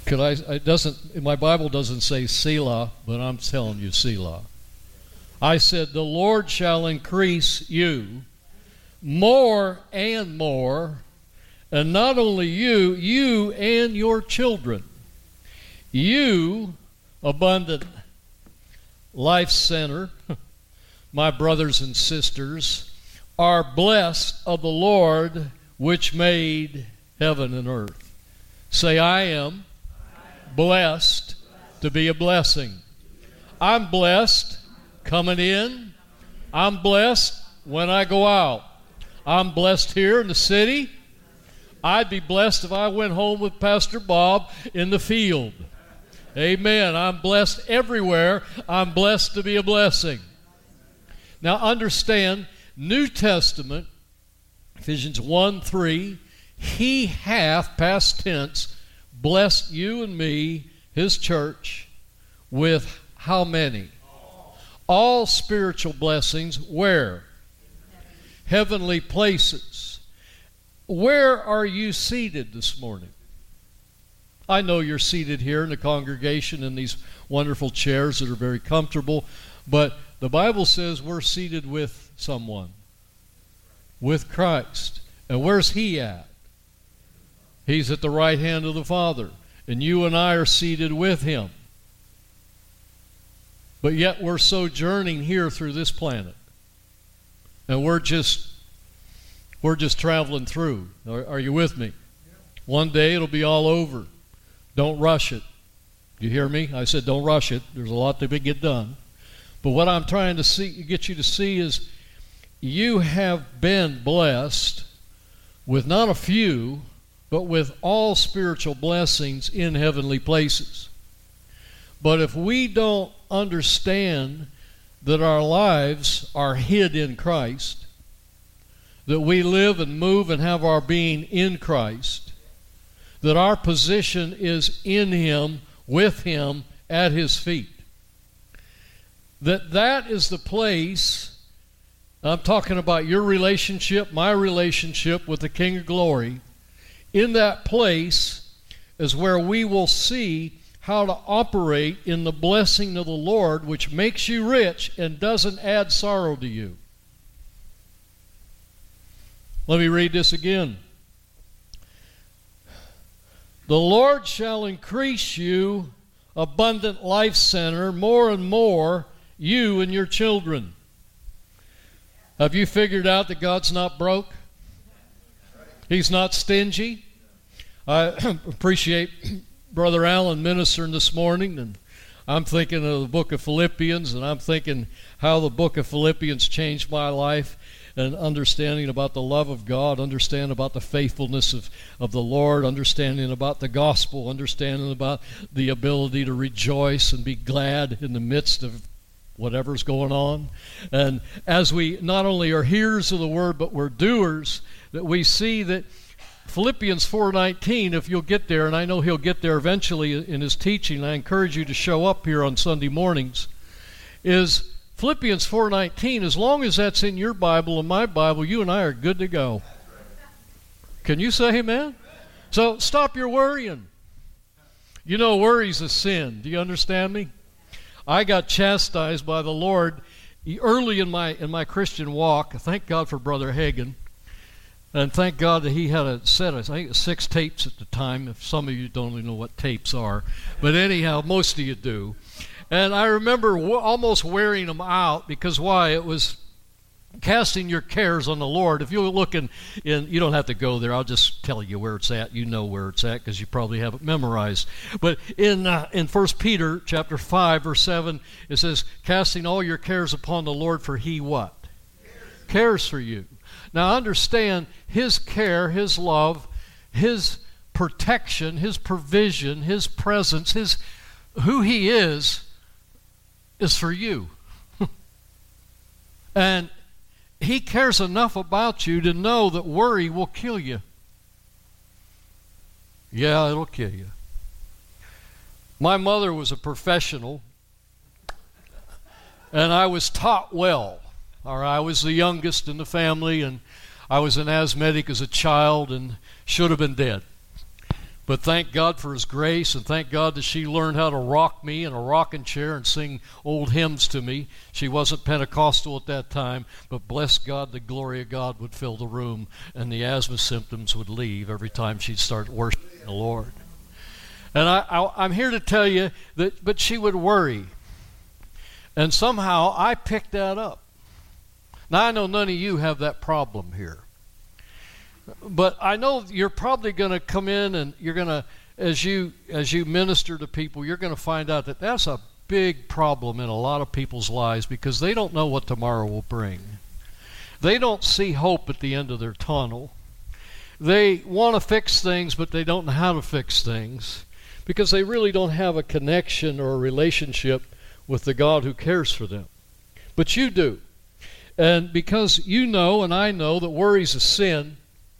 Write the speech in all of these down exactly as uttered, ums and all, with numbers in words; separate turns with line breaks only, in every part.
Could I? It doesn't. My Bible doesn't say Selah, but I'm telling you Selah. I said, the Lord shall increase you more and more, and not only you, you and your children. You, Abundant Life Center, my brothers and sisters, are blessed of the Lord which made heaven and earth. Say, I am blessed to be a blessing. I'm blessed coming in. I'm blessed when I go out. I'm blessed here in the city. I'd be blessed if I went home with Pastor Bob in the field. Amen. I'm blessed everywhere. I'm blessed to be a blessing. Now understand, New Testament, Ephesians one three, He hath, past tense, blessed you and me, His church, with how many? All spiritual blessings. Where? Heavenly places. Where are you seated this morning? I know you're seated here in the congregation in these wonderful chairs that are very comfortable, but the Bible says we're seated with someone, with Christ. And where's He at? He's at the right hand of the Father, and you and I are seated with Him. But yet we're sojourning here through this planet. And we're just we're just traveling through. Are, are you with me? One day it'll be all over. Don't rush it. You hear me? I said don't rush it. There's a lot to be get done. But what I'm trying to see, get you to see is you have been blessed with not a few, but with all spiritual blessings in heavenly places. But if we don't understand that our lives are hid in Christ, that we live and move and have our being in Christ, that our position is in Him, with Him, at His feet, that that is the place, I'm talking about your relationship, my relationship with the King of Glory, in that place is where we will see how to operate in the blessing of the Lord, which makes you rich and doesn't add sorrow to you. Let me read this again. The Lord shall increase you, Abundant Life Center, more and more, you and your children. Have you figured out that God's not broke? He's not stingy. I appreciate Brother Allen ministering this morning, and I'm thinking of the book of Philippians, and I'm thinking how the book of Philippians changed my life, and understanding about the love of God, understanding about the faithfulness of, of the Lord, understanding about the gospel, understanding about the ability to rejoice and be glad in the midst of whatever's going on. And as we not only are hearers of the word, but we're doers, that we see that Philippians four nineteen, if you'll get there, and I know he'll get there eventually in his teaching, I encourage you to show up here on Sunday mornings, is Philippians four nineteen, as long as that's in your Bible and my Bible, you and I are good to go. Can you say amen? So stop your worrying. You know worry's a sin. Do you understand me? I got chastised by the Lord early in my in my Christian walk. Thank God for Brother Hagin. And thank God that he had a set of, I think, six tapes at the time, if some of you don't even know what tapes are. But anyhow, most of you do. And I remember w- almost wearing them out because why? It was casting your cares on the Lord. If you look in, in, you don't have to go there. I'll just tell you where it's at. You know where it's at because you probably have it memorized. But in uh, in First Peter chapter five, verse seven, it says, casting all your cares upon the Lord, for He what? Cares, cares for you. Now understand, His care, His love, His protection, His provision, His presence, His who He is, is for you. And He cares enough about you to know that worry will kill you. Yeah, it'll kill you. My mother was a professional, and I was taught well. Or I was the youngest in the family, and I was an asthmatic as a child and should have been dead. But thank God for His grace, and thank God that she learned how to rock me in a rocking chair and sing old hymns to me. She wasn't Pentecostal at that time, but bless God, the glory of God would fill the room, and the asthma symptoms would leave every time she'd start worshiping the Lord. And I, I, I'm here to tell you that, but she would worry. And somehow I picked that up. Now I know none of you have that problem here. But I know you're probably going to come in and you're going to, as you as you minister to people, you're going to find out that that's a big problem in a lot of people's lives because they don't know what tomorrow will bring. They don't see hope at the end of their tunnel. They want to fix things, but they don't know how to fix things because they really don't have a connection or a relationship with the God who cares for them. But you do. And because you know and I know that worry's a sin,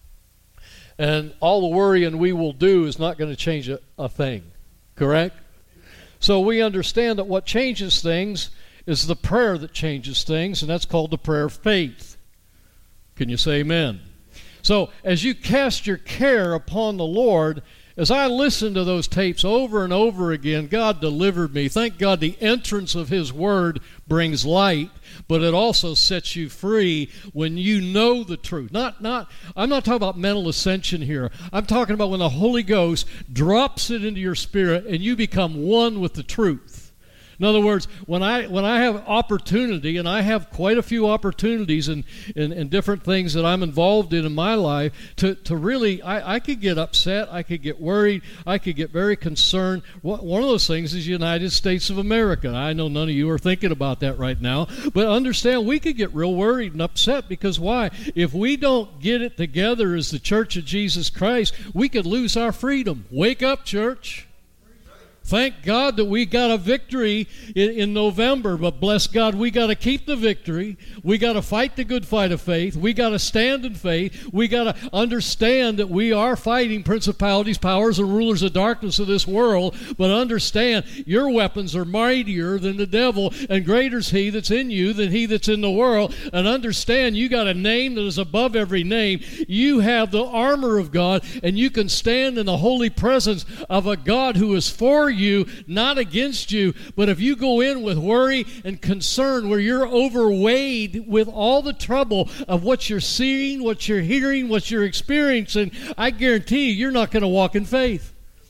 and all the worrying we will do is not going to change a, a thing. Correct? So we understand that what changes things is the prayer that changes things, and that's called the prayer of faith. Can you say amen? So as you cast your care upon the Lord, as I listened to those tapes over and over again, God delivered me. Thank God the entrance of His Word brings light, but it also sets you free when you know the truth. Not, not, I'm not talking about mental ascension here. I'm talking about when the Holy Ghost drops it into your spirit and you become one with the truth. In other words, when I when I have opportunity, and I have quite a few opportunities in, in, in different things that I'm involved in in my life, to, to really, I, I could get upset, I could get worried, I could get very concerned. One of those things is the United States of America. I know none of you are thinking about that right now, but understand we could get real worried and upset because why? If we don't get it together as the Church of Jesus Christ, we could lose our freedom. Wake up, church. Thank God that we got a victory in, in November, but bless God, we got to keep the victory. We got to fight the good fight of faith. We got to stand in faith. We got to understand that we are fighting principalities, powers, and rulers of darkness of this world, but understand your weapons are mightier than the devil, and greater is He that's in you than he that's in the world. And understand you got a name that is above every name. You have the armor of God, and you can stand in the holy presence of a God who is for you, not against you. But if you go in with worry and concern where you're overweighed with all the trouble of what you're seeing, what you're hearing, what you're experiencing, I guarantee you, you're not going to walk in faith.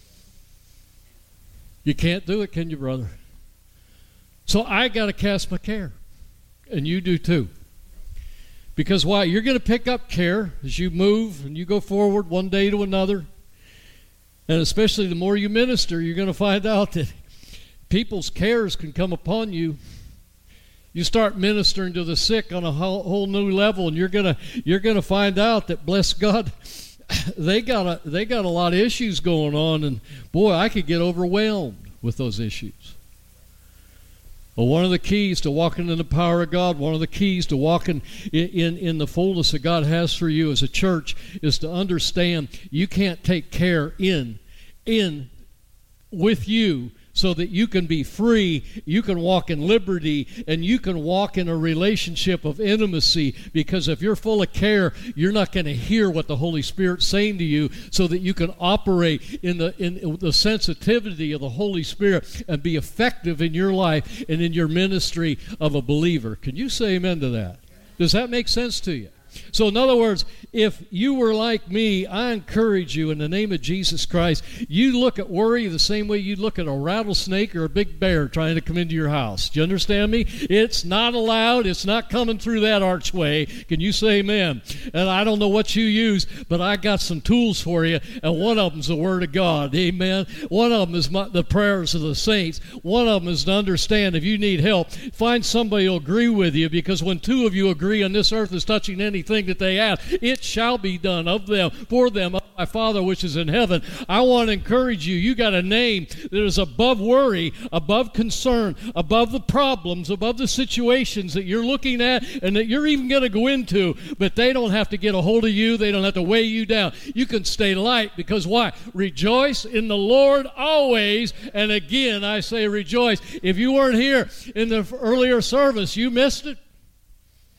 You can't do it, can you, brother? So I got to cast my care, and you do too. Because why? You're going to pick up care as you move and you go forward one day to another. And especially the more you minister, you're going to find out that people's cares can come upon you. You start ministering to the sick on a whole, whole new level, and you're going to you're going to find out that, bless God, they got a they got a lot of issues going on, and boy, I could get overwhelmed with those issues. Well, one of the keys to walking in the power of God, one of the keys to walking in, in, in the fullness that God has for you as a church is to understand you can't take care in, in with you so that you can be free, you can walk in liberty, and you can walk in a relationship of intimacy. Because if you're full of care, you're not going to hear what the Holy Spirit's saying to you, so that you can operate in the in the sensitivity of the Holy Spirit and be effective in your life and in your ministry of a believer. Can you say amen to that? Does that make sense to you? So in other words, if you were like me, I encourage you in the name of Jesus Christ, you look at worry the same way you look at a rattlesnake or a big bear trying to come into your house. Do you understand me? It's not allowed. It's not coming through that archway. Can you say amen? And I don't know what you use, but I got some tools for you, and one of them is the Word of God. Amen. One of them is my, the prayers of the saints. One of them is to understand if you need help, find somebody who'll agree with you, because when two of you agree on this earth is touching anything that they ask, it shall be done of them, for them, of my Father which is in heaven. I want to encourage you. You got a name that is above worry, above concern, above the problems, above the situations that you're looking at and that you're even going to go into, but they don't have to get a hold of you. They don't have to weigh you down. You can stay light, because why? Rejoice in the Lord always. And again, I say rejoice. If you weren't here in the earlier service, you missed it.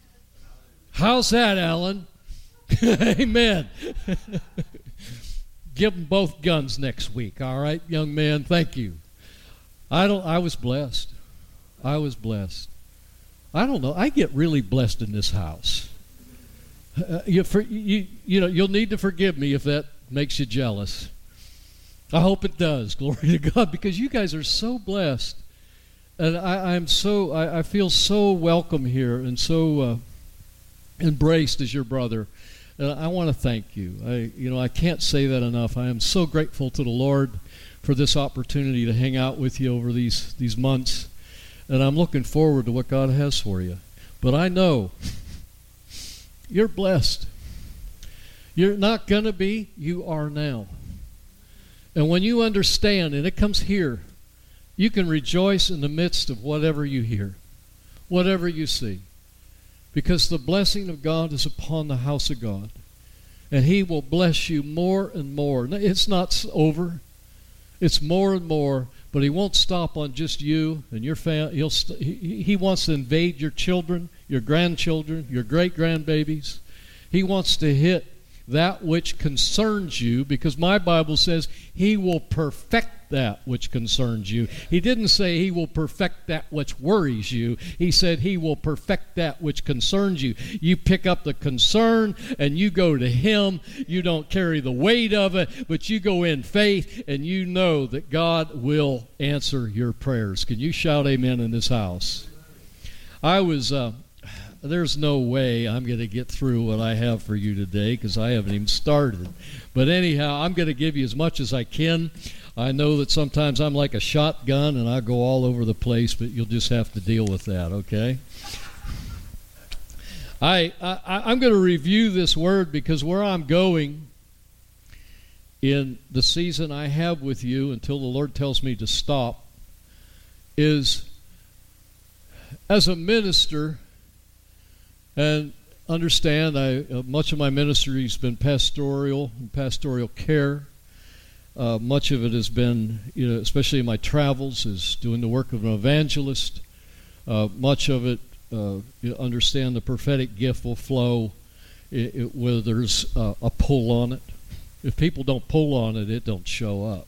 How's that, Alan? Amen. give them both guns next week. All right, young man, thank you. I don't. I was blessed. I was blessed. I don't know. I get really blessed in this house. Uh, you, for, you, you know, you'll need to forgive me if that makes you jealous. I hope it does. Glory to God, because you guys are so blessed, and I, I'm so. I, I feel so welcome here and so uh, embraced as your brother. And I want to thank you. I, you know, I can't say that enough. I am so grateful to the Lord for this opportunity to hang out with you over these these months, and I'm looking forward to what God has for you. But I know you're blessed. You're not going to be. You are now. And when you understand, and it comes here, you can rejoice in the midst of whatever you hear, whatever you see. Because the blessing of God is upon the house of God. And He will bless you more and more. It's not over. It's more and more. But He won't stop on just you and your family. He'll st- he, he wants to invade your children, your grandchildren, your great-grandbabies. He wants to hit that which concerns you, because my Bible says He will perfect that which concerns you. He didn't say He will perfect that which worries you. He said He will perfect that which concerns you. You pick up the concern and you go to Him. You don't carry the weight of it, but you go in faith and you know that God will answer your prayers. Can you shout amen in this house? I was... Uh, There's no way I'm going to get through what I have for you today because I haven't even started. But anyhow, I'm going to give you as much as I can. I know that sometimes I'm like a shotgun and I go all over the place, but you'll just have to deal with that, okay? I, I, I'm going to review this word because where I'm going in the season I have with you until the Lord tells me to stop is, as a minister, and understand, I uh, much of my ministry has been pastoral and pastoral care. Uh, much of it has been, you know, especially in my travels, is doing the work of an evangelist. Uh, much of it, uh, you understand, the prophetic gift will flow it, it, where there's uh, a pull on it. If people don't pull on it, it don't show up.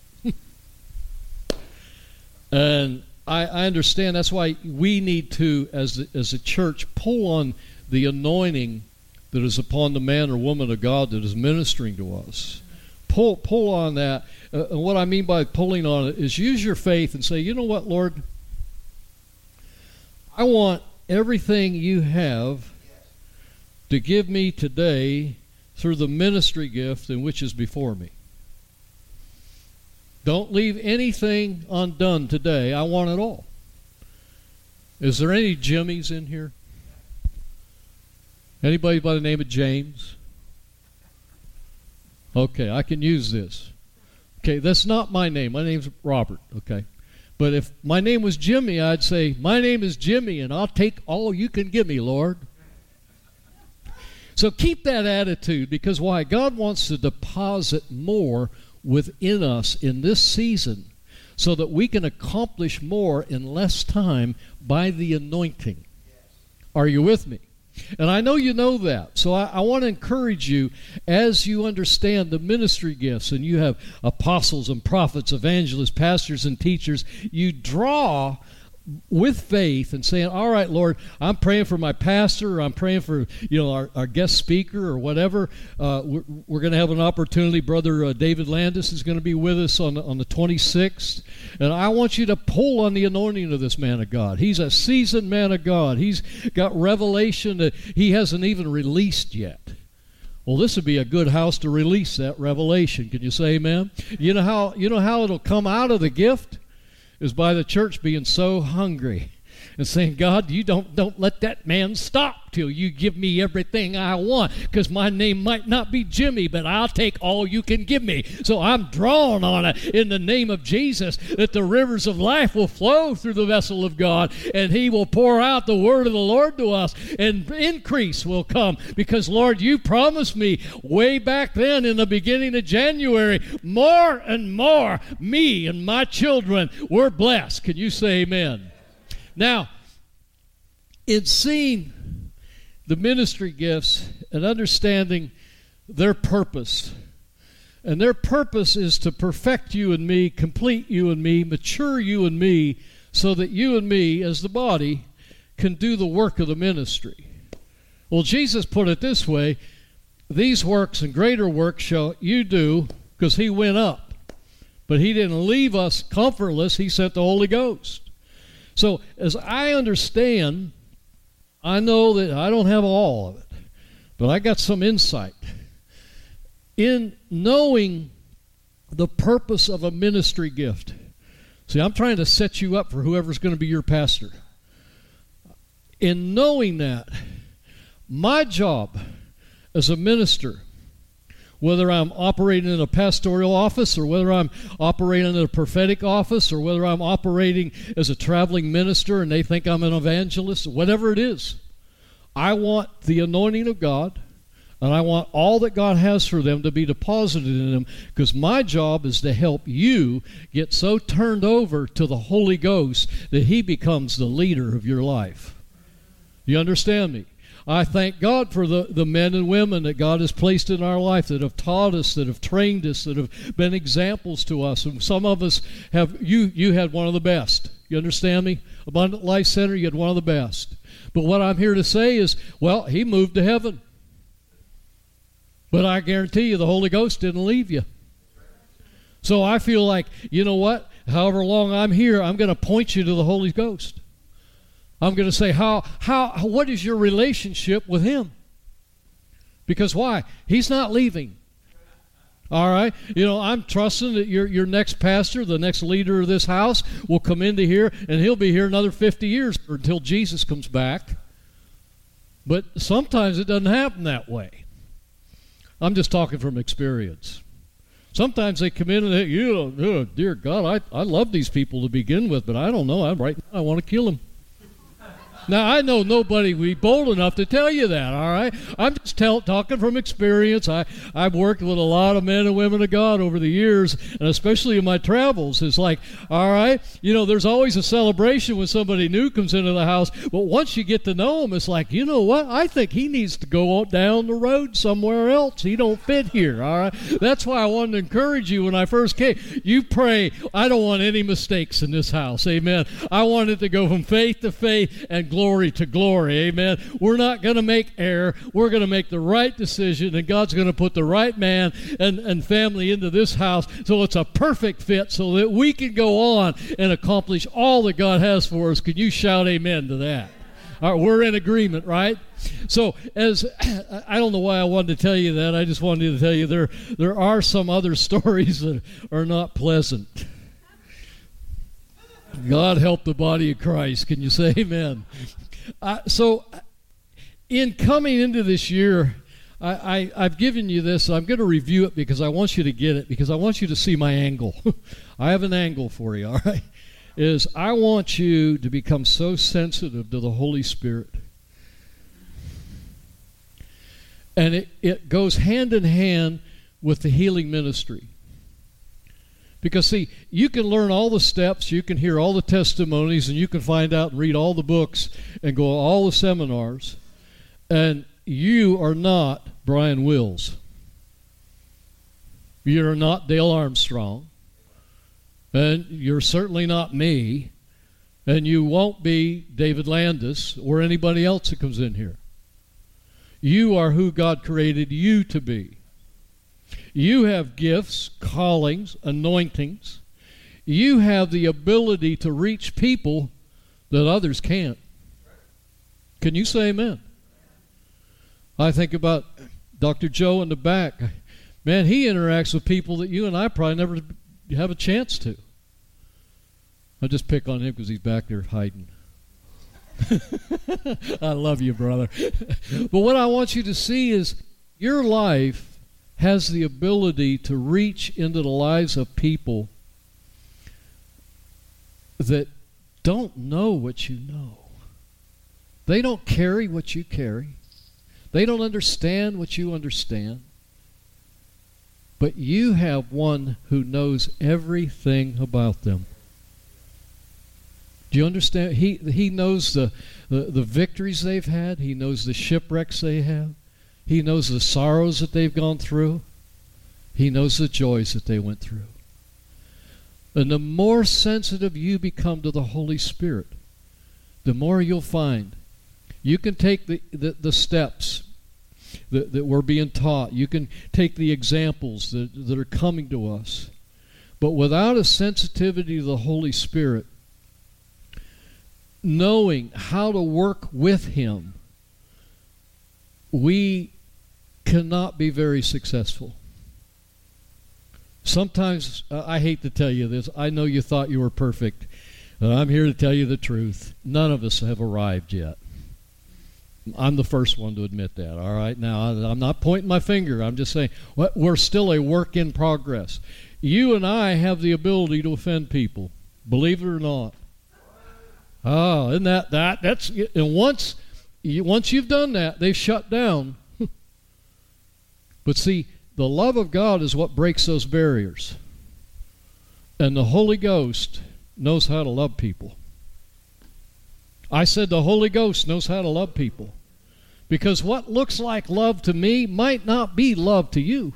And I, I understand that's why we need to, as the, as a church, pull on the anointing that is upon the man or woman of God that is ministering to us. Pull pull on that. Uh, and what I mean by pulling on it is use your faith and say, you know what, Lord? I want everything you have to give me today through the ministry gift in which is before me. Don't leave anything undone today. I want it all. Is there any Jimmies in here? Anybody by the name of James? Okay, I can use this. Okay, that's not my name. My name's Robert, okay? But if my name was Jimmy, I'd say, my name is Jimmy, and I'll take all you can give me, Lord. So keep that attitude, because why? God wants to deposit more within us in this season so that we can accomplish more in less time by the anointing. Are you with me? And I know you know that. So I, I want to encourage you, as you understand the ministry gifts, and you have apostles and prophets, evangelists, pastors and teachers, you draw with faith and saying, all right, Lord, I'm praying for my pastor, or I'm praying for, you know, our, our guest speaker or whatever. Uh, we're we're going to have an opportunity. Brother uh, David Landis is going to be with us on, on the twenty-sixth. And I want you to pull on the anointing of this man of God. He's a seasoned man of God. He's got revelation that he hasn't even released yet. Well, this would be a good house to release that revelation. Can you say amen? You know how, you know how it'll come out of the gift? Is by the church being so hungry and saying, God, you don't don't let that man stop till you give me everything I want, because my name might not be Jimmy, but I'll take all you can give me. So I'm drawn on it in the name of Jesus, that the rivers of life will flow through the vessel of God, and He will pour out the word of the Lord to us, and increase will come, because, Lord, you promised me way back then in the beginning of January, more and more, me and my children, we're blessed. Can you say amen? Now, in seeing the ministry gifts and understanding their purpose And their purpose is to perfect you and me, complete you and me, mature you and me, so that you and me, as the body, can do the work of the ministry. Well, Jesus put it this way, these works and greater works shall you do, because he went up. But he didn't leave us comfortless, he sent the Holy Ghost. So, as I understand, I know that I don't have all of it, but I got some insight. In knowing the purpose of a ministry gift. See, I'm trying to set you up for whoever's going to be your pastor. In knowing that, my job as a minister, whether I'm operating in a pastoral office or whether I'm operating in a prophetic office or whether I'm operating as a traveling minister and they think I'm an evangelist, whatever it is, I want the anointing of God. And I want all that God has for them to be deposited in them, because my job is to help you get so turned over to the Holy Ghost that he becomes the leader of your life. You understand me? I thank God for the, the men and women that God has placed in our life that have taught us, that have trained us, that have been examples to us. And some of us have, you, you had one of the best. You understand me? Abundant Life Center, you had one of the best. But what I'm here to say is, well, he moved to heaven. But I guarantee you the Holy Ghost didn't leave you. So I feel like, you know what? However long I'm here, I'm going to point you to the Holy Ghost. I'm going to say, how, how, what is your relationship with him? Because why? He's not leaving. All right? You know, I'm trusting that your, your next pastor, the next leader of this house, will come into here, and he'll be here another fifty years until Jesus comes back. But sometimes it doesn't happen that way. I'm just talking from experience. Sometimes they come in and they, you know, oh, dear God, I, I love these people to begin with, but I don't know. I'm right now, I want to kill them. Now, I know nobody would be bold enough to tell you that, all right? I'm just tell, talking from experience. I, I've worked with a lot of men and women of God over the years, and especially in my travels. It's like, all right, you know, there's always a celebration when somebody new comes into the house, but once you get to know them, it's like, you know what? I think he needs to go down the road somewhere else. He don't fit here, all right? That's why I wanted to encourage you when I first came. You pray, I don't want any mistakes in this house, amen. I want it to go from faith to faith and glory to glory, amen. We're not going to make error. We're going to make the right decision, and God's going to put the right man and, and family into this house so it's a perfect fit so that we can go on and accomplish all that God has for us. Can you shout amen to that? All right, we're in agreement, right? So, as I don't know why I wanted to tell you that. I just wanted to tell you there, there are some other stories that are not pleasant. God help the body of Christ. Can you say amen? Uh, so, in coming into this year, I, I, I've given you this. I'm going to review it because I want you to get it, because I want you to see my angle. I have an angle for you, all right? Is I want you to become so sensitive to the Holy Spirit. And it, it goes hand in hand with the healing ministry. Because, see, you can learn all the steps, you can hear all the testimonies, and you can find out and read all the books and go to all the seminars, and you are not Brian Wills. You're not Dale Armstrong, and you're certainly not me, and you won't be David Landis or anybody else that comes in here. You are who God created you to be. You have gifts, callings, anointings. You have the ability to reach people that others can't. Can you say amen? I think about Doctor Joe in the back. Man, he interacts with people that you and I probably never have a chance to. I just pick on him because he's back there hiding. I love you, brother. But what I want you to see is your life has the ability to reach into the lives of people that don't know what you know. They don't carry what you carry. They don't understand what you understand. But you have one who knows everything about them. Do you understand? He, he knows the, the, the victories they've had. He knows the shipwrecks they have. He knows the sorrows that they've gone through. He knows the joys that they went through. And the more sensitive you become to the Holy Spirit, the more you'll find you can take the, the, the steps that, that we're being taught. You can take the examples that, that are coming to us. But without a sensitivity to the Holy Spirit, knowing how to work with Him, we cannot be very successful. Sometimes, uh, I hate to tell you this, I know you thought you were perfect. Uh, I'm here to tell you the truth. None of us have arrived yet. I'm the first one to admit that, all right? Now, I'm not pointing my finger. I'm just saying well, we're still a work in progress. You and I have the ability to offend people, believe it or not. Oh, isn't that that? That's and once, you, once you've done that, they've shut down. But see, the love of God is what breaks those barriers. And the Holy Ghost knows how to love people. I said the Holy Ghost knows how to love people. Because what looks like love to me might not be love to you.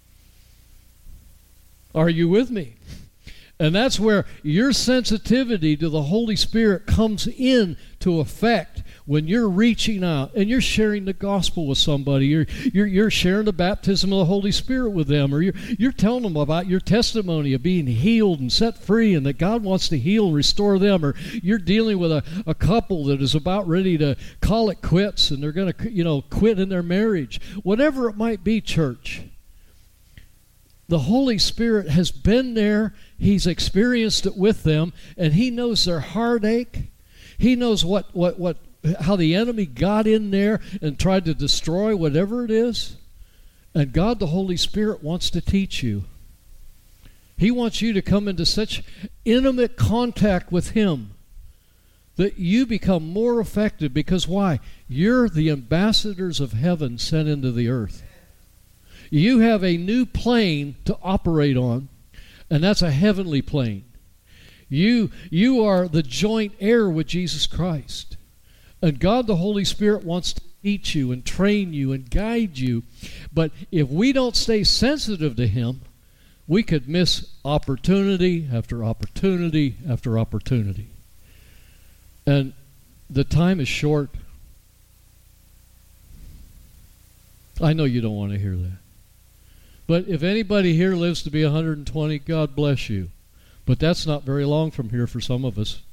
Are you with me? And that's where your sensitivity to the Holy Spirit comes in to effect when you're reaching out and you're sharing the gospel with somebody. You're, you're, you're sharing the baptism of the Holy Spirit with them, or you're, you're telling them about your testimony of being healed and set free and that God wants to heal and restore them, or you're dealing with a, a couple that is about ready to call it quits and they're going to, you know, quit in their marriage. Whatever it might be, church, the Holy Spirit has been there. He's experienced it with them, and He knows their heartache. He knows what, what, what, how the enemy got in there and tried to destroy whatever it is. And God, the Holy Spirit, wants to teach you. He wants you to come into such intimate contact with Him that you become more effective. Because why? You're the ambassadors of heaven sent into the earth. You have a new plane to operate on, and that's a heavenly plane. You, you are the joint heir with Jesus Christ. And God the Holy Spirit wants to teach you and train you and guide you. But if we don't stay sensitive to Him, we could miss opportunity after opportunity after opportunity. And the time is short. I know you don't want to hear that. But if anybody here lives to be one hundred twenty, God bless you. But that's not very long from here for some of us.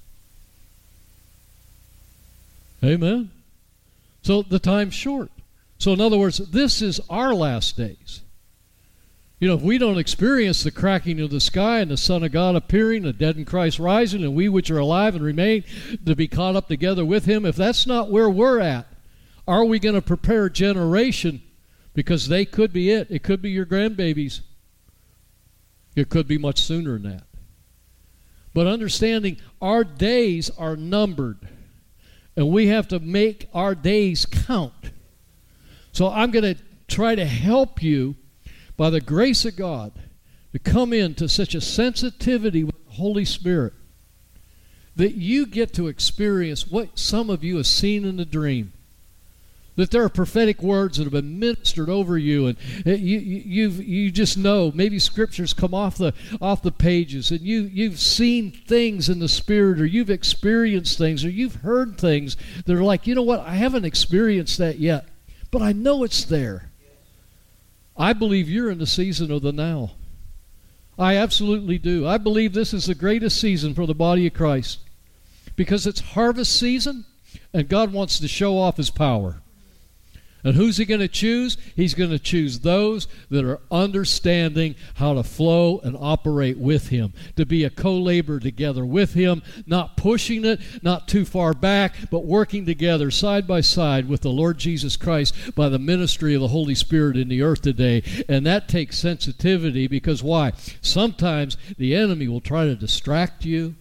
Amen? So the time's short. So in other words, this is our last days. You know, if we don't experience the cracking of the sky and the Son of God appearing, the dead in Christ rising, and we which are alive and remain to be caught up together with Him, if that's not where we're at, are we going to prepare a generation? Because they could be it. It could be your grandbabies. It could be much sooner than that. But understanding our days are numbered. And we have to make our days count. So I'm going to try to help you by the grace of God to come into such a sensitivity with the Holy Spirit that you get to experience what some of you have seen in a dream. That there are prophetic words that have been ministered over you, and you you you just know maybe scriptures come off the off the pages, and you you've seen things in the Spirit, or you've experienced things, or you've heard things that are like, you know what, I haven't experienced that yet, but I know it's there. I believe you're in the season of the now. I absolutely do. I believe this is the greatest season for the body of Christ because it's harvest season, and God wants to show off His power. And who's He going to choose? He's going to choose those that are understanding how to flow and operate with Him, to be a co-laborer together with Him, not pushing it, not too far back, but working together side by side with the Lord Jesus Christ by the ministry of the Holy Spirit in the earth today. And that takes sensitivity because why? Sometimes the enemy will try to distract you.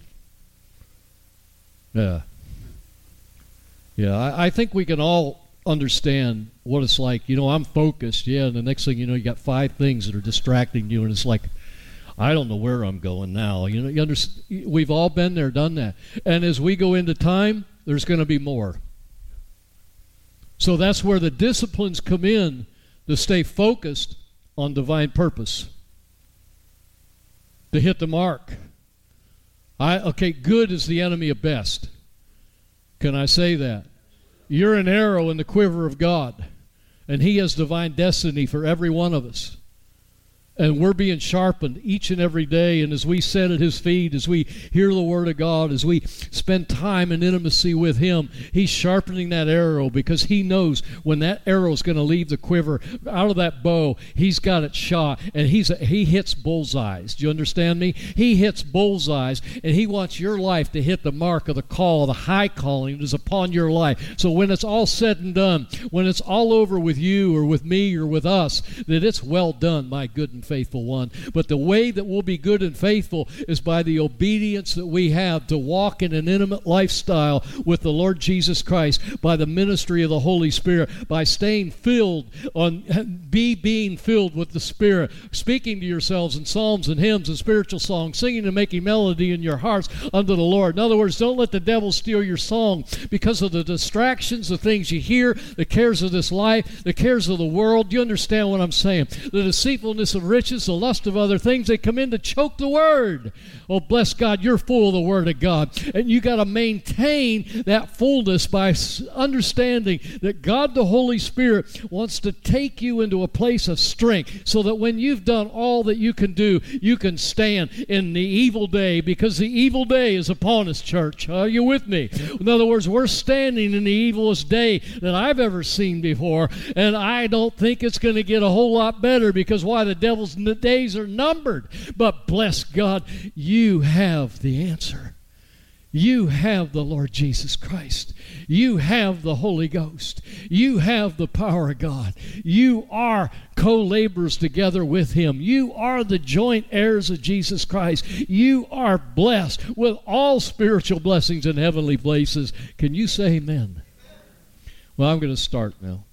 Yeah. Yeah, I, I think we can all understand what it's like. You know, I'm focused, yeah, and the next thing you know, you got five things that are distracting you, and it's like, I don't know where I'm going now. You know, you understand, we've all been there, done that. And as we go into time, there's going to be more. So that's where the disciplines come in to stay focused on divine purpose, to hit the mark. I okay, good is the enemy of best. Can I say that? You're an arrow in the quiver of God, and He has divine destiny for every one of us. And we're being sharpened each and every day. And as we sit at His feet, as we hear the Word of God, as we spend time in intimacy with Him, He's sharpening that arrow, because He knows when that arrow is going to leave the quiver out of that bow, He's got it shot. And he's a, He hits bullseyes. Do you understand me? He hits bullseyes, and He wants your life to hit the mark of the call, the high calling that is upon your life. So when it's all said and done, when it's all over with you or with me or with us, that it's well done, my good and faithful one. But the way that we'll be good and faithful is by the obedience that we have to walk in an intimate lifestyle with the Lord Jesus Christ, by the ministry of the Holy Spirit, by staying filled on, be being filled with the Spirit, speaking to yourselves in psalms and hymns and spiritual songs, singing and making melody in your hearts unto the Lord. In other words, don't let the devil steal your song because of the distractions, the things you hear, the cares of this life, the cares of the world. Do you understand what I'm saying? The deceitfulness of riches, the lust of other things, they come in to choke the Word. Oh, bless God, you're full of the Word of God. And you got to maintain that fullness by understanding that God the Holy Spirit wants to take you into a place of strength, so that when you've done all that you can do, you can stand in the evil day, because the evil day is upon us, church. Are you with me? In other words, we're standing in the evilest day that I've ever seen before, and I don't think it's going to get a whole lot better, because why? The devil's days are numbered. But bless God, you have the answer. You have the Lord Jesus Christ. You have the Holy Ghost. You have the power of God. You are co-laborers together with Him. You are the joint heirs of Jesus Christ. You are blessed with all spiritual blessings in heavenly places. Can you say amen? Well, I'm going to start now.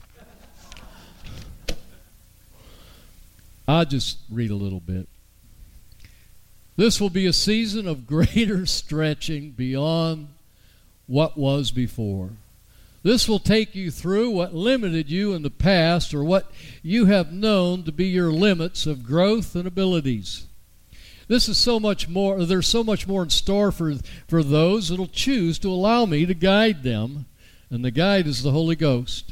I'll just read a little bit. This will be a season of greater stretching beyond what was before. This will take you through what limited you in the past, or what you have known to be your limits of growth and abilities. This is so much more, there's so much more in store for, for those that will choose to allow me to guide them, and the guide is the Holy Ghost,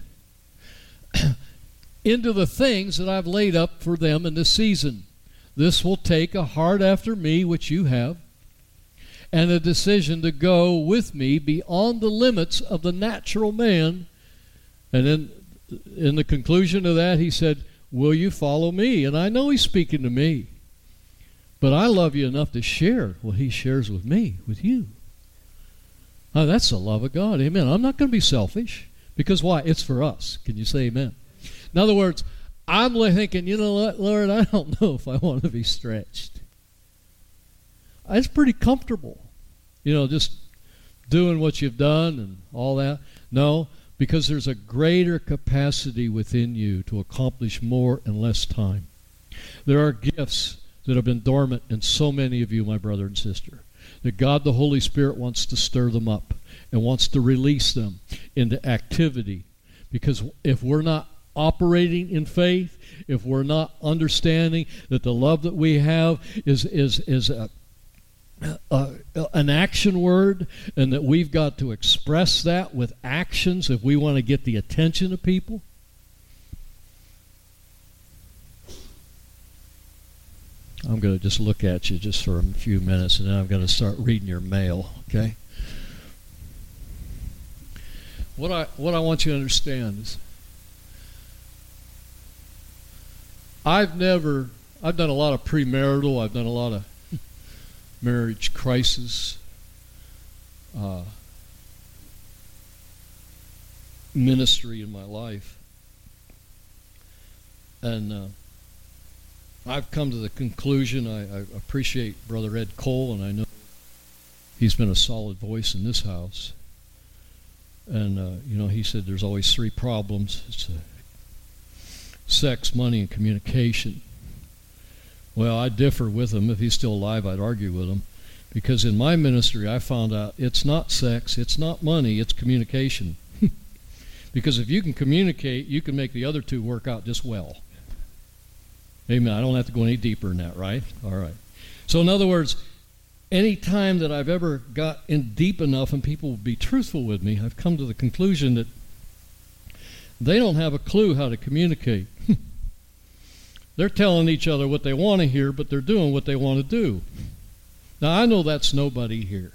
into the things that I've laid up for them in this season. This will take a heart after me, which you have, and a decision to go with me beyond the limits of the natural man. And then in the conclusion of that, he said, will you follow me? And I know he's speaking to me, but I love you enough to share what he shares with me, with you. Now, that's the love of God. Amen. I'm not going to be selfish, because why? It's for us. Can you say amen? In other words, I'm thinking, you know what, Lord, I don't know if I want to be stretched. It's pretty comfortable, you know, just doing what you've done and all that. No, because there's a greater capacity within you to accomplish more in less time. There are gifts that have been dormant in so many of you, my brother and sister, that God the Holy Spirit wants to stir them up and wants to release them into activity. Because if we're not operating in faith, if we're not understanding that the love that we have is is is a, a, an action word, and that we've got to express that with actions if we want to get the attention of people. I'm going to just look at you just for a few minutes, and then I'm going to start reading your mail, okay? What I what I want you to understand is, I've never, I've done a lot of premarital, I've done a lot of marriage crisis uh, ministry in my life. And uh, I've come to the conclusion, I, I appreciate Brother Ed Cole, and I know he's been a solid voice in this house. And, uh, you know, he said there's always three problems. It's a sex, money, and communication. Well, I differ with him. If he's still alive, I'd argue with him. Because in my ministry, I found out it's not sex, it's not money, it's communication. Because if you can communicate, you can make the other two work out just well. Amen. I don't have to go any deeper than that, right? All right. So in other words, any time that I've ever got in deep enough and people will be truthful with me, I've come to the conclusion that they don't have a clue how to communicate. They're telling each other what they want to hear, but they're doing what they want to do. Now, I know that's nobody here.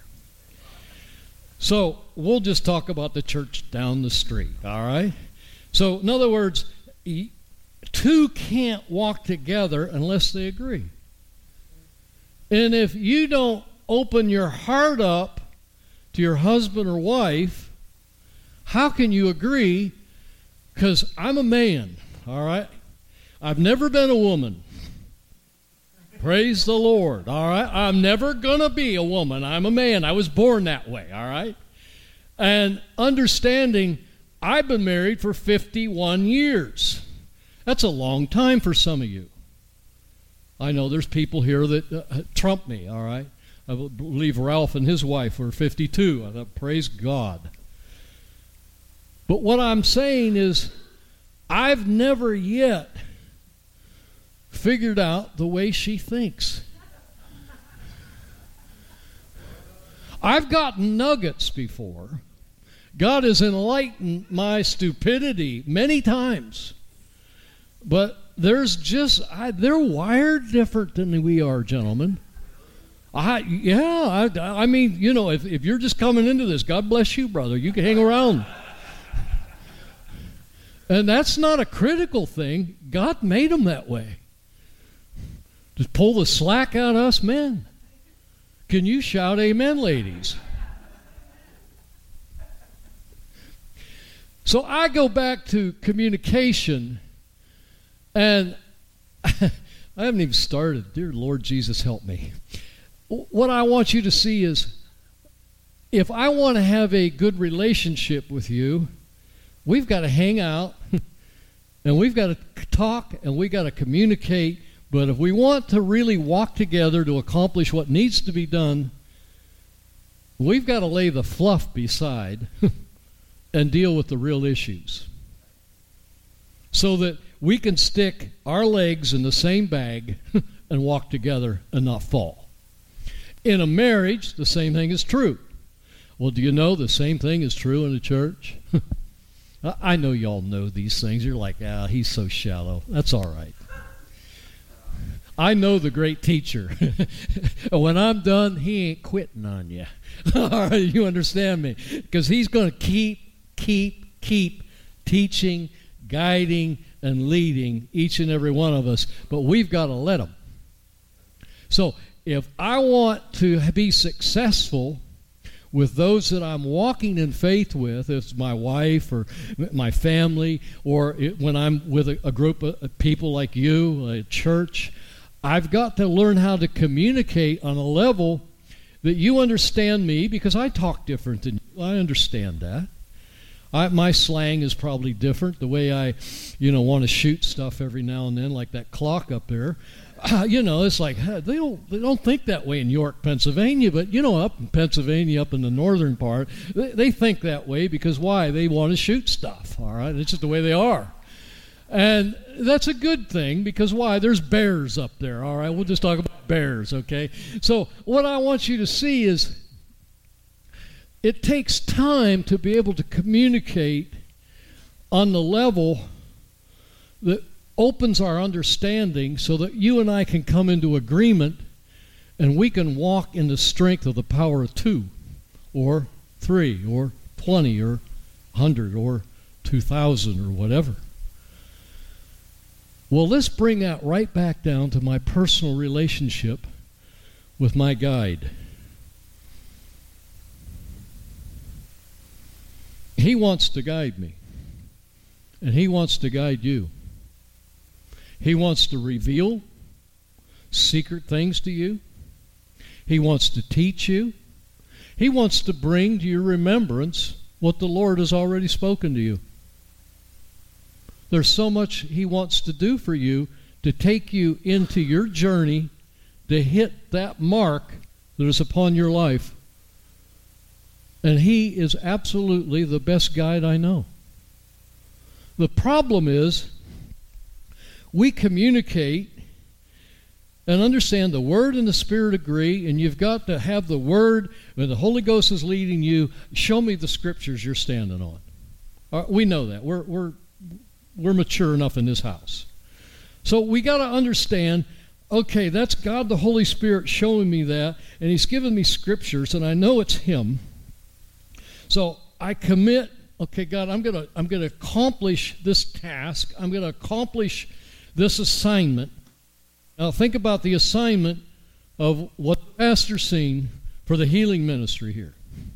So we'll just talk about the church down the street, all right? So in other words, two can't walk together unless they agree. And if you don't open your heart up to your husband or wife, how can you agree? Because I'm a man, all right? I've never been a woman. Praise the Lord, all right? I'm never going to be a woman. I'm a man. I was born that way, all right? And understanding, I've been married for fifty-one years. That's a long time for some of you. I know there's people here that uh, trump me, all right? I believe Ralph and his wife were fifty-two. I thought, praise God. But what I'm saying is, I've never yet figured out the way she thinks. I've gotten nuggets before. God has enlightened my stupidity many times. But there's just, I, they're wired different than we are, gentlemen. I, yeah, I, I mean, you know, if, if you're just coming into this, God bless you, brother. You can hang around. And that's not a critical thing. God made them that way. Just pull the slack out of us men. Can you shout amen, ladies? So I go back to communication, and I haven't even started. Dear Lord Jesus, help me. What I want you to see is, if I want to have a good relationship with you, we've got to hang out, and we've got to talk, and we've got to communicate. But if we want to really walk together to accomplish what needs to be done, we've got to lay the fluff beside and deal with the real issues, so that we can stick our legs in the same bag and walk together and not fall. In a marriage, the same thing is true. Well, do you know the same thing is true in the church? I know y'all know these things. You're like, ah, he's so shallow. That's all right. I know the great teacher. When I'm done, he ain't quitting on you. All right, you understand me? Because he's going to keep, keep, keep teaching, guiding, and leading each and every one of us. But we've got to let him. So if I want to be successful with those that I'm walking in faith with, if it's my wife or my family, or it, when I'm with a, a group of people like you, a church, I've got to learn how to communicate on a level that you understand me, because I talk different than you. I understand that. I, my slang is probably different. The way I, you know, want to shoot stuff every now and then, like that clock up there. Uh, you know, it's like they don't they don't think that way in York, Pennsylvania, but you know, up in Pennsylvania, up in the northern part, they, they think that way because why? They want to shoot stuff. All right, it's just the way they are. And that's a good thing, because why? There's bears up there, all right? We'll just talk about bears, okay? So what I want you to see is it takes time to be able to communicate on the level that opens our understanding so that you and I can come into agreement and we can walk in the strength of the power of two or three or twenty or one hundred or two thousand or whatever. Well, let's bring that right back down to my personal relationship with my guide. He wants to guide me, and he wants to guide you. He wants to reveal secret things to you. He wants to teach you. He wants to bring to your remembrance what the Lord has already spoken to you. There's so much he wants to do for you to take you into your journey to hit that mark that is upon your life. And he is absolutely the best guide I know. The problem is, we communicate and understand the Word and the Spirit agree, and you've got to have the Word, when the Holy Ghost is leading you, show me the Scriptures you're standing on. Uh, we know that. We're, we're, we're mature enough in this house. So we got to understand, okay, that's God the Holy Spirit showing me that, and He's given me Scriptures, and I know it's Him. So I commit, okay, God, I'm going to I'm going to accomplish this task. I'm going to accomplish this assignment. Now think about the assignment of what the pastor's seen for the healing ministry here.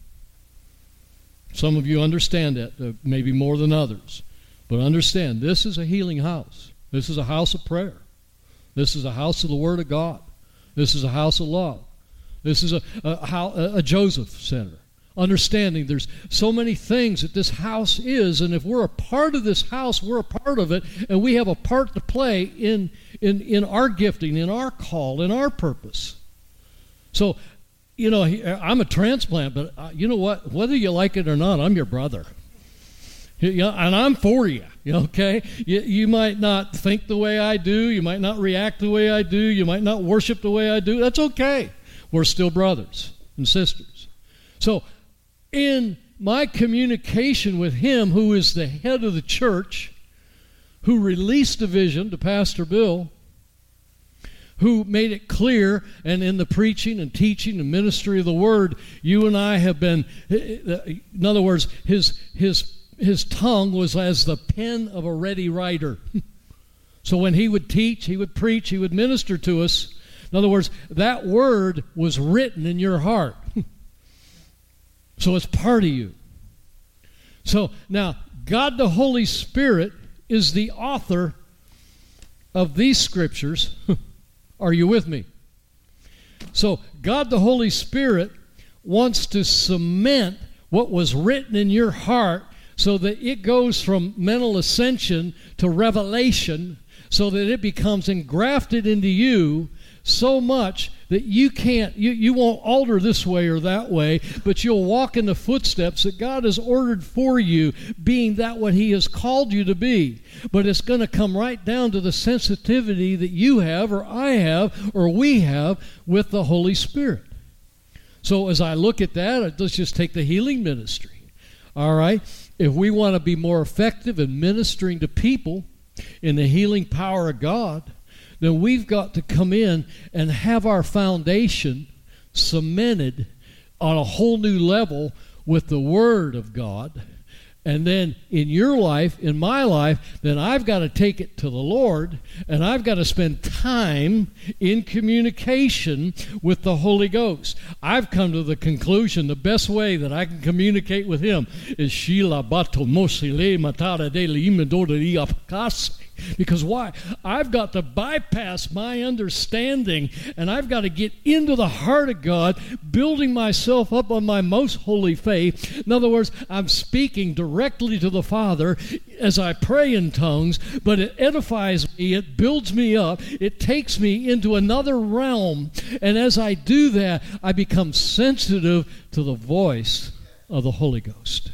Some of you understand that, uh, maybe more than others. But understand, this is a healing house. This is a house of prayer. This is a house of the Word of God. This is a house of love. This is a, a, a Joseph Center. Understanding there's so many things that this house is, and if we're a part of this house, we're a part of it, and we have a part to play in, in, in our gifting, in our call, in our purpose. So, you know, I'm a transplant, but you know what? Whether you like it or not, I'm your brother. You know, and I'm for you, okay? You, you might not think the way I do. You might not react the way I do. You might not worship the way I do. That's okay. We're still brothers and sisters. So, in my communication with Him, who is the head of the church, who released the vision to Pastor Bill, who made it clear, and in the preaching and teaching and ministry of the Word, you and I have been, in other words, his, his, his tongue was as the pen of a ready writer. So when he would teach, he would preach, he would minister to us. In other words, that Word was written in your heart. So it's part of you. So now, God the Holy Spirit is the author of these Scriptures. Are you with me? So God the Holy Spirit wants to cement what was written in your heart so that it goes from mental ascension to revelation, so that it becomes engrafted into you so much that you can't, you, you won't alter this way or that way, but you'll walk in the footsteps that God has ordered for you, being that what He has called you to be. But it's going to come right down to the sensitivity that you have, or I have, or we have with the Holy Spirit. So as I look at that, let's just take the healing ministry. All right? If we want to be more effective in ministering to people in the healing power of God, then we've got to come in and have our foundation cemented on a whole new level with the Word of God. And then in your life, in my life, then I've got to take it to the Lord, and I've got to spend time in communication with the Holy Ghost. I've come to the conclusion the best way that I can communicate with Him is Shila Bato Mosile Matara de Limedori Apakase. Because why? I've got to bypass my understanding, and I've got to get into the heart of God, building myself up on my most holy faith. In other words, I'm speaking directly to the Father as I pray in tongues, but it edifies me, it builds me up, it takes me into another realm. And as I do that, I become sensitive to the voice of the Holy Ghost.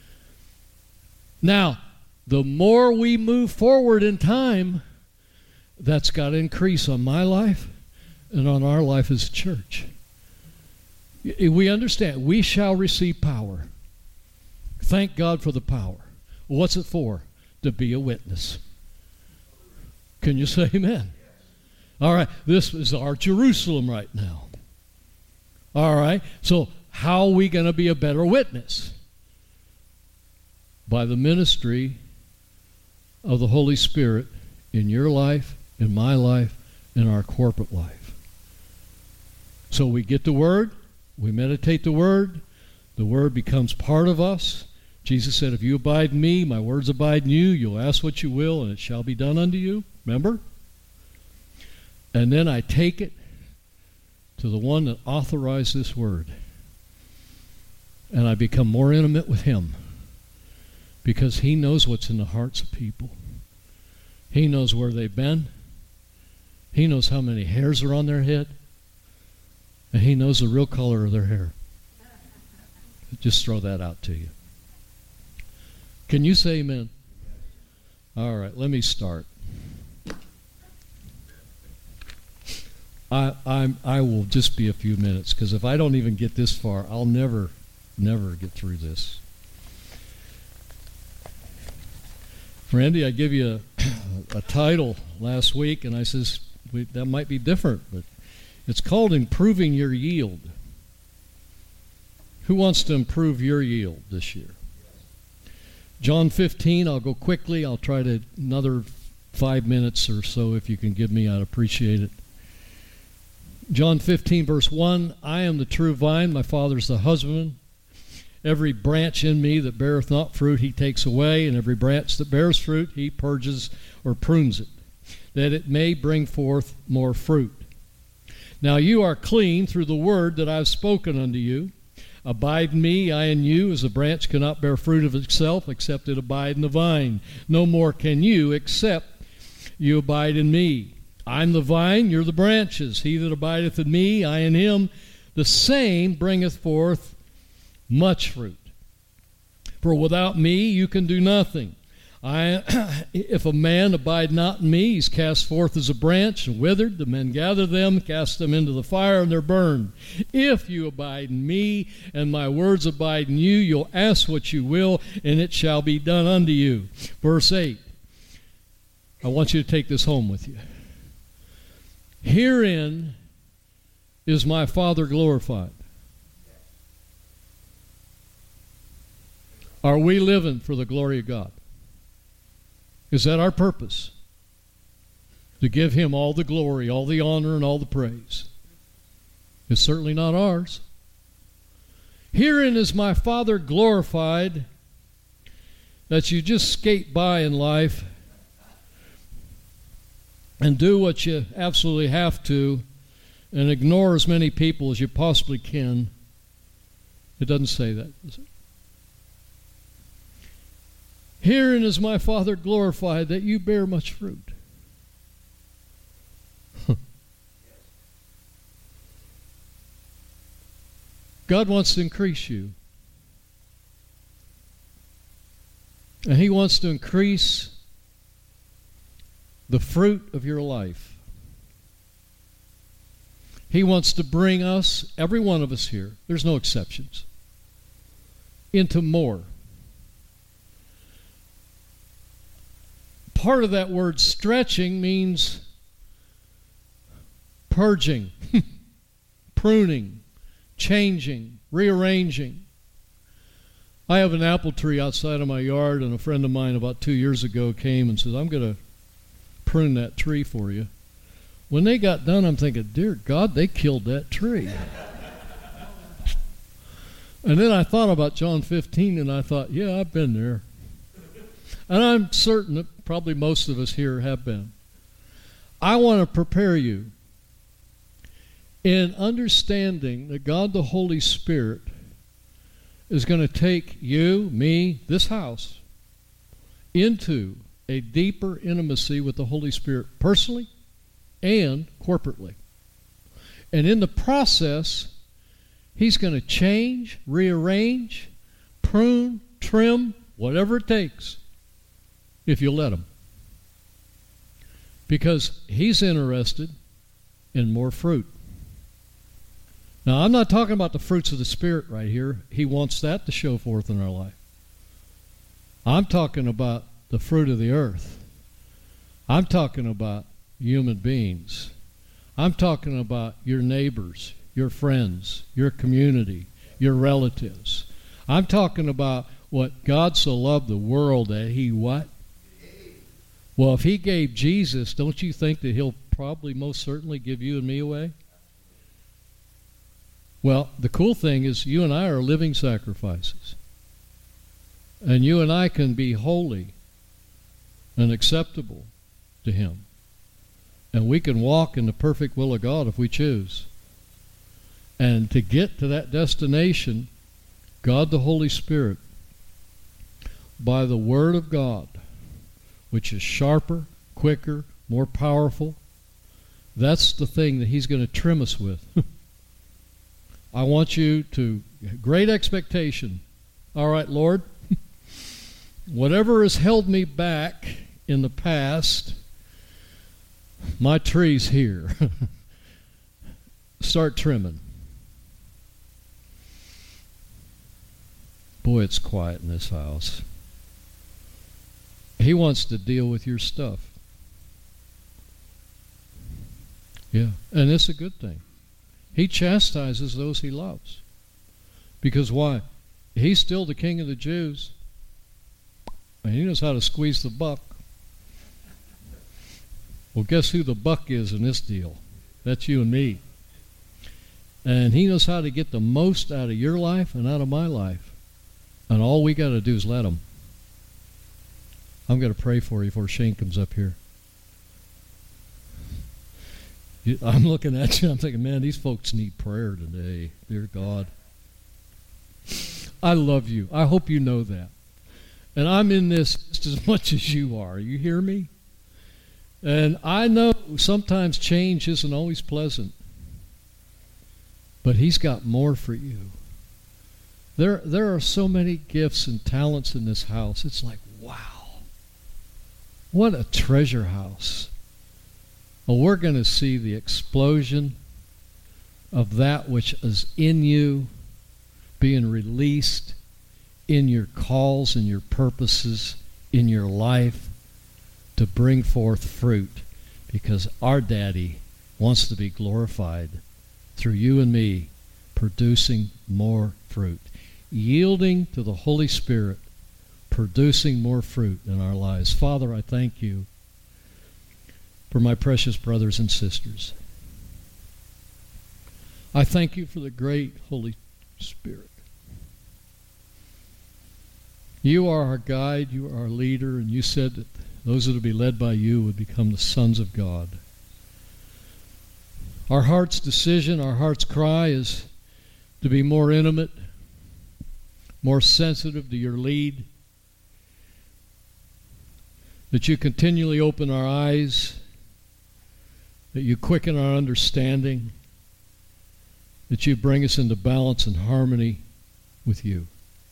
Now, the more we move forward in time, that's got to increase on my life and on our life as a church. We understand, we shall receive power. Thank God for the power. What's it for? To be a witness. Can you say amen? All right, this is our Jerusalem right now. All right, so how are we going to be a better witness? By the ministry of the Holy Spirit in your life, in my life, in our corporate life. So we get the Word, we meditate the Word, the Word becomes part of us. Jesus said, if you abide in me, my words abide in you, you'll ask what you will, and it shall be done unto you. Remember? And then I take it to the one that authorized this Word, and I become more intimate with Him. Because He knows what's in the hearts of people. He knows where they've been. He knows how many hairs are on their head. And He knows the real color of their hair. Just throw that out to you. Can you say amen? All right, let me start. I I I will just be a few minutes, because if I don't even get this far, I'll never, never get through this. Randy, I gave you a, a title last week, and I says we, that might be different, but it's called Improving Your Yield. Who wants to improve your yield this year? John fifteen, I'll go quickly. I'll try to another five minutes or so if you can give me. I'd appreciate it. John fifteen, verse one, I am the true vine, my Father's the husbandman. Every branch in me that beareth not fruit he takes away, and every branch that bears fruit he purges or prunes it, that it may bring forth more fruit. Now you are clean through the word that I have spoken unto you. Abide in me, I in you, as a branch cannot bear fruit of itself, except it abide in the vine. No more can you, except you abide in me. I'm the vine, you're the branches. He that abideth in me, I in him, the same bringeth forth much fruit. For without me you can do nothing. I, if a man abide not in me, he's cast forth as a branch and withered. The men gather them, cast them into the fire, and they're burned. If you abide in me, and my words abide in you, you'll ask what you will, and it shall be done unto you. Verse eight. I want you to take this home with you. Herein is my Father glorified. Are we living for the glory of God? Is that our purpose? To give him all the glory, all the honor, and all the praise? It's certainly not ours. Herein is my Father glorified, that you just skate by in life and do what you absolutely have to and ignore as many people as you possibly can. It doesn't say that, does it? Herein is my Father glorified, that you bear much fruit. God wants to increase you. And he wants to increase the fruit of your life. He wants to bring us, every one of us here, there's no exceptions, into more. Part of that word stretching means purging, pruning, changing, rearranging. I have an apple tree outside of my yard, and a friend of mine about two years ago came and said, I'm going to prune that tree for you. When they got done, I'm thinking, dear God, they killed that tree. And then I thought about John fifteen, and I thought, yeah, I've been there. And I'm certain that probably most of us here have been. I want to prepare you in understanding that God the Holy Spirit is going to take you, me, this house, into a deeper intimacy with the Holy Spirit personally and corporately. And in the process, he's going to change, rearrange, prune, trim, whatever it takes, if you let him. Because he's interested in more fruit. Now, I'm not talking about the fruits of the Spirit right here. He wants that to show forth in our life. I'm talking about the fruit of the earth. I'm talking about human beings. I'm talking about your neighbors, your friends, your community, your relatives. I'm talking about what God so loved the world that he what? Well, if he gave Jesus, don't you think that he'll probably most certainly give you and me away? Well, the cool thing is you and I are living sacrifices. And you and I can be holy and acceptable to him. And we can walk in the perfect will of God if we choose. And to get to that destination, God the Holy Spirit, by the Word of God, which is sharper, quicker, more powerful, that's the thing that he's going to trim us with. I want you to, great expectation. All right, Lord, whatever has held me back in the past, my tree's here. start trimming. Boy, it's quiet in this house. He wants to deal with your stuff. Yeah, and it's a good thing. He chastises those he loves. Because why? He's still the king of the Jews. And he knows how to squeeze the buck. Well, guess who the buck is in this deal? That's you and me. And he knows how to get the most out of your life and out of my life. And all we got to do is let him. I'm going to pray for you before Shane comes up here. You, I'm looking at you, I'm thinking, man, these folks need prayer today. Dear God. I love you. I hope you know that. And I'm in this just as much as you are. You hear me? And I know sometimes change isn't always pleasant. But he's got more for you. There, there are so many gifts and talents in this house. It's like, wow. What a treasure house. Well, we're going to see the explosion of that which is in you being released in your calls and your purposes in your life to bring forth fruit, because our Daddy wants to be glorified through you and me producing more fruit, yielding to the Holy Spirit, producing more fruit in our lives. Father, I thank you for my precious brothers and sisters. I thank you for the great Holy Spirit. You are our guide, you are our leader, and you said that those that would be led by you would become the sons of God. Our heart's decision, our heart's cry is to be more intimate, more sensitive to your lead, that you continually open our eyes, that you quicken our understanding, that you bring us into balance and harmony with you.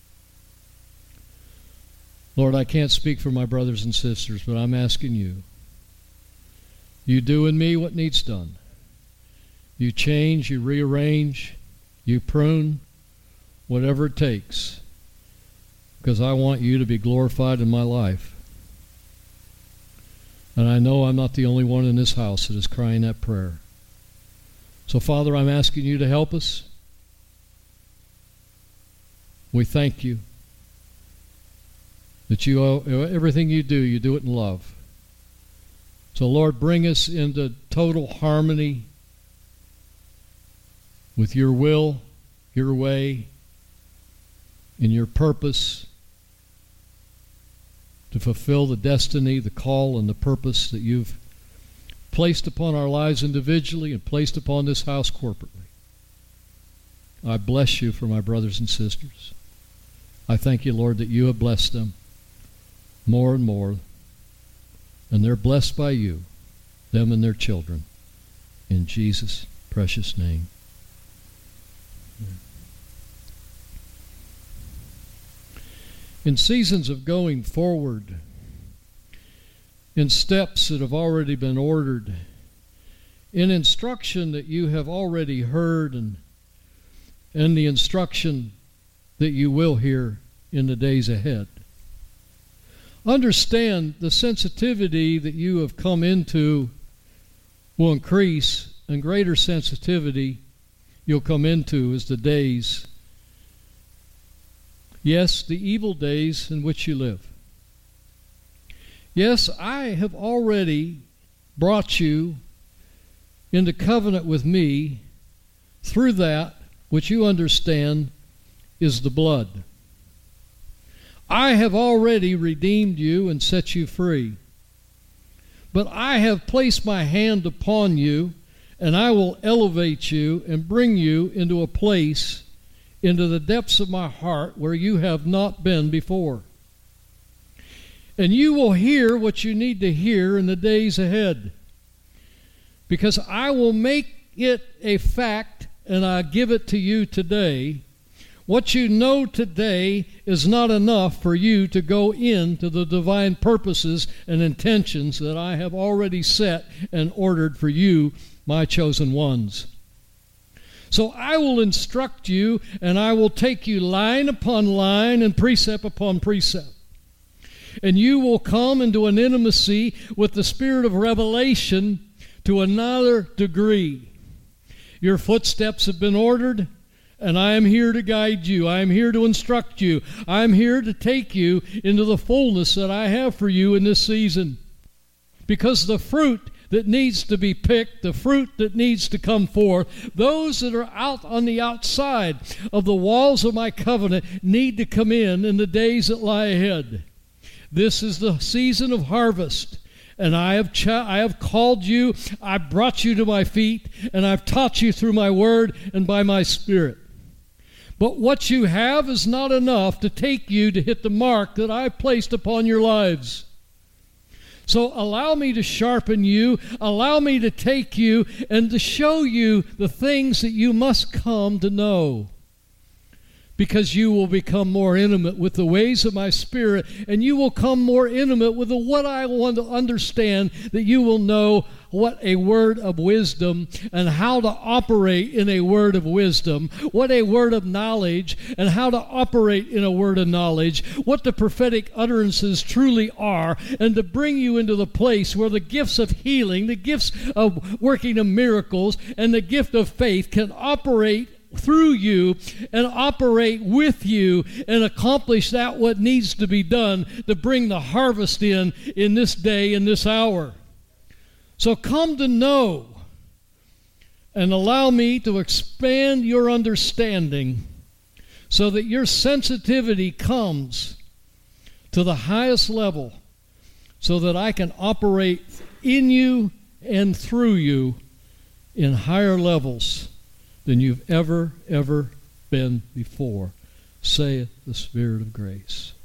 Lord, I can't speak for my brothers and sisters, but I'm asking you. You do in me what needs done. You change, you rearrange, you prune, whatever it takes, because I want you to be glorified in my life. And I know I'm not the only one in this house that is crying that prayer. So, Father, I'm asking you to help us. We thank you that you everything you do, you do it in love. So, Lord, bring us into total harmony with your will, your way, and your purpose to fulfill the destiny, the call, and the purpose that you've placed upon our lives individually and placed upon this house corporately. I bless you for my brothers and sisters. I thank you, Lord, that you have blessed them more and more, and they're blessed by you, them and their children, in Jesus' precious name. In seasons of going forward, in steps that have already been ordered, in instruction that you have already heard, and, and the instruction that you will hear in the days ahead, understand the sensitivity that you have come into will increase, and greater sensitivity you'll come into as the days, yes, the evil days in which you live. Yes, I have already brought you into covenant with me through that which you understand is the blood. I have already redeemed you and set you free. But I have placed my hand upon you, and I will elevate you and bring you into a place, into the depths of my heart where you have not been before. And you will hear what you need to hear in the days ahead, because I will make it a fact, and I give it to you today. What you know today is not enough for you to go into the divine purposes and intentions that I have already set and ordered for you, my chosen ones. So I will instruct you, and I will take you line upon line and precept upon precept. And you will come into an intimacy with the spirit of revelation to another degree. Your footsteps have been ordered, and I am here to guide you. I am here to instruct you. I am here to take you into the fullness that I have for you in this season. Because the fruit that needs to be picked, the fruit that needs to come forth, those that are out on the outside of the walls of my covenant need to come in in the days that lie ahead. This is the season of harvest, and I have ch- I have called you, I brought you to my feet, and I've taught you through my word and by my Spirit. But what you have is not enough to take you to hit the mark that I placed upon your lives. So allow me to sharpen you, allow me to take you and to show you the things that you must come to know. Because you will become more intimate with the ways of my Spirit, and you will come more intimate with the, what I want to understand, that you will know what a word of wisdom and how to operate in a word of wisdom, what a word of knowledge and how to operate in a word of knowledge, what the prophetic utterances truly are, and to bring you into the place where the gifts of healing, the gifts of working of miracles, and the gift of faith can operate through you and operate with you and accomplish that what needs to be done to bring the harvest in in this day, in this hour. So come to know and allow me to expand your understanding so that your sensitivity comes to the highest level so that I can operate in you and through you in higher levels than you've ever, ever been before, saith the Spirit of grace.